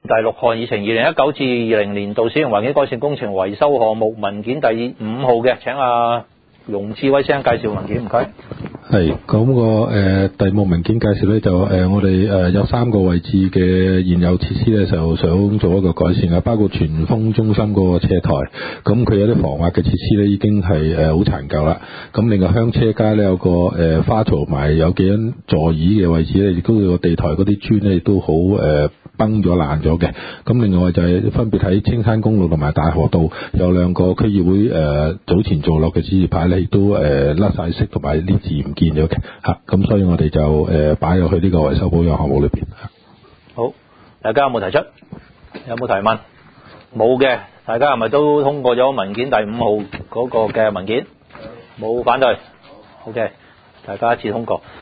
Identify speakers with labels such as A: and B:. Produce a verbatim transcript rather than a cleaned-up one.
A: 第六項議程，二零一九至二零年度小型環境改善工程維修項目文件第五號嘅，請阿容志威先生介紹文件，唔該。
B: 係咁、那個誒、呃、第五文件介紹咧，就誒、呃、我哋誒、呃、有三個位置嘅現有設施咧，就想做一個改善啊，包括傳風中心嗰個車台，咁佢有啲防滑嘅設施咧，已經係誒好殘舊啦。咁另外香車街咧有個誒、呃、花槽埋有幾張座椅嘅位置咧，亦都有個地台嗰啲磚咧，亦都好誒。呃崩咗爛咗嘅，咁另外就係分別喺青山公路同埋大河道有兩個區議會誒、呃、早前做落嘅指示牌咧，亦都誒甩晒色同埋啲字唔見咗嘅嚇，咁、啊、所以我哋就誒擺入去呢個維修保養項目裏邊。
A: 好，大家有冇提出？有冇提問？冇嘅，大家係咪都通過咗文件第五號嗰個嘅文件？冇反對？好嘅，大家一致通過。